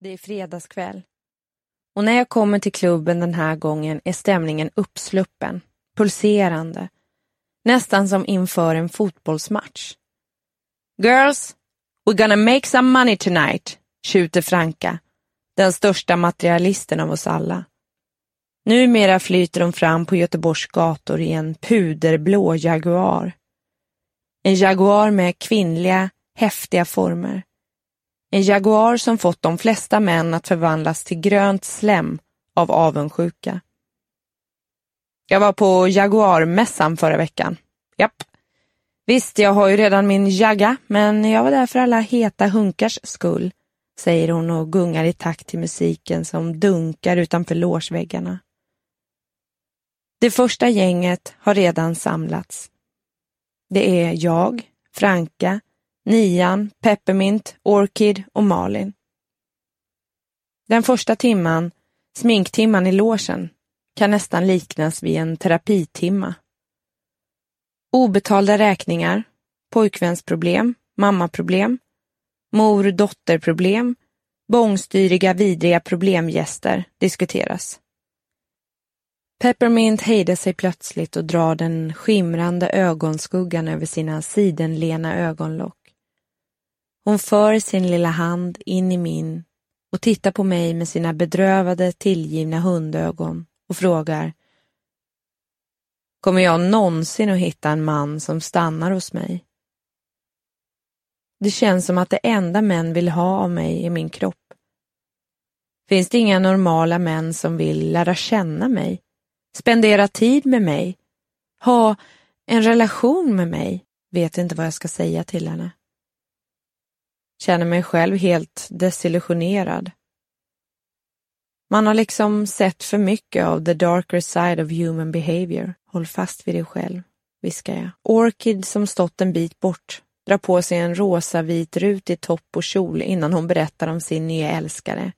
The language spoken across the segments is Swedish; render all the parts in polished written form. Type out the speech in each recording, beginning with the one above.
Det är fredagskväll. Och när jag kommer till klubben den här gången är stämningen uppsluppen, pulserande. Nästan som inför en fotbollsmatch. Girls, we're gonna make some money tonight, tjuter Franka, den största materialisten av oss alla. Numera flyter de fram på Göteborgs gator i en puderblå Jaguar. En Jaguar med kvinnliga, häftiga former. En Jaguar som fått de flesta män att förvandlas till grönt slem av avundsjuka. Jag var på Jaguar-mässan förra veckan. Japp. Visst, jag har ju redan min Jagga, men jag var där för alla heta hunkars skull, säger hon och gungar i takt till musiken som dunkar utanför logeväggarna. Det första gänget har redan samlats. Det är jag, Franka, Nian, Peppermint, Orchid och Malin. Den första timman, sminktimman i logen, kan nästan liknas vid en terapitimma. Obetalda räkningar, pojkvänsproblem, mammaproblem, mor-dotterproblem, bångstyriga vidriga problemgäster diskuteras. Peppermint hejdar sig plötsligt och drar den skimrande ögonskuggan över sina sidenlena ögonlock. Hon för sin lilla hand in i min och tittar på mig med sina bedrövade tillgivna hundögon och frågar: kommer jag någonsin att hitta en man som stannar hos mig? Det känns som att det enda män vill ha av mig är min kropp. Finns det inga normala män som vill lära känna mig, spendera tid med mig, ha en relation med mig? Vet inte vad jag ska säga till henne. Känner mig själv helt desillusionerad. Man har liksom sett för mycket av the darker side of human behavior. Håll fast vid dig själv, viskar jag. Orchid, som stått en bit bort, drar på sig en rosa vit rutig topp och kjol innan hon berättar om sin nya älskare.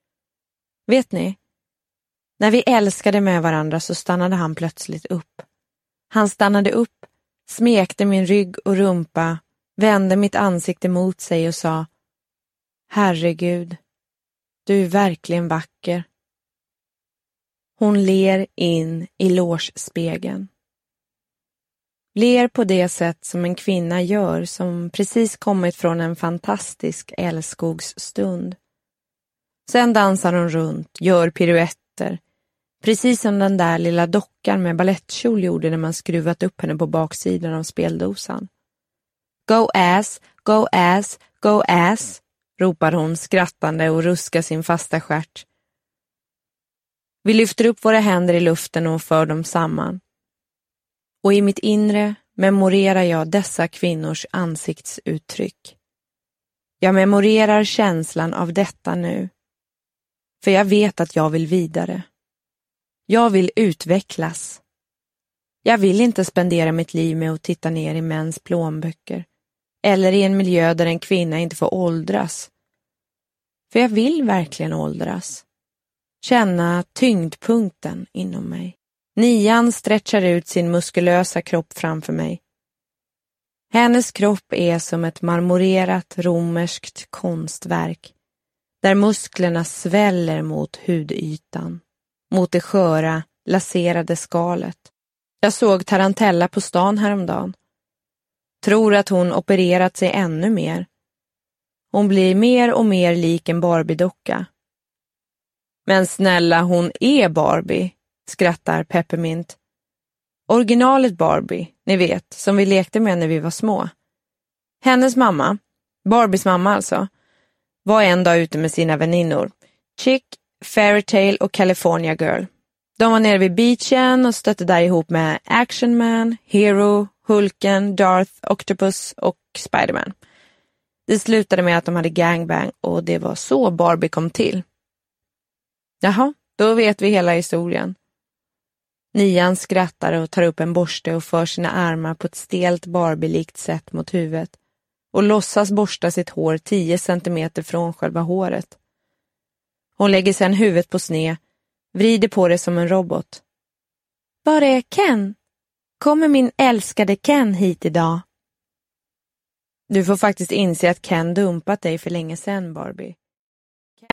Vet ni? När vi älskade med varandra så stannade han plötsligt upp. Han stannade upp, smekte min rygg och rumpa, vände mitt ansikte mot sig och sa: herregud, du är verkligen vacker. Hon ler in i logespegeln. Ler på det sätt som en kvinna gör som precis kommit från en fantastisk älskogsstund. Sen dansar hon runt, gör piruetter, precis som den där lilla dockan med ballettkjol gjorde när man skruvat upp henne på baksidan av speldosan. Go ass, go ass, go ass, ropar hon skrattande och ruskar sin fasta stjärt. Vi lyfter upp våra händer i luften och för dem samman. Och i mitt inre memorerar jag dessa kvinnors ansiktsuttryck. Jag memorerar känslan av detta nu. För jag vet att jag vill vidare. Jag vill utvecklas. Jag vill inte spendera mitt liv med att titta ner i mäns plånböcker. Eller i en miljö där en kvinna inte får åldras. För jag vill verkligen åldras. Känna tyngdpunkten inom mig. Nian stretchar ut sin muskulösa kropp framför mig. Hennes kropp är som ett marmorerat romerskt konstverk. Där musklerna sväller mot hudytan. Mot det sköra, laserade skalet. Jag såg Tarantella på stan häromdagen. Tror att hon opererat sig ännu mer. Hon blir mer och mer lik en Barbie-docka. Men snälla, hon är Barbie, skrattar Peppermint. Originalet Barbie, ni vet, som vi lekte med när vi var små. Hennes mamma, Barbies mamma alltså, var en dag ute med sina väninnor. Chick, Fairytale och California Girl. De var nere vid beachen och stötte där ihop med Action Man, Hero, Hulken, Darth, Octopus och Spiderman. Det slutade med att de hade gangbang och det var så Barbie kom till. Jaha, då vet vi hela historien. Nian skrattar och tar upp en borste och för sina armar på ett stelt Barbie-likt sätt mot huvudet och låtsas borsta sitt hår 10 centimeter från själva håret. Hon lägger sedan huvudet på sned, vrider på det som en robot. Var är Ken? Kommer min älskade Ken hit idag? Du får faktiskt inse att Ken dumpat dig för länge sedan, Barbie.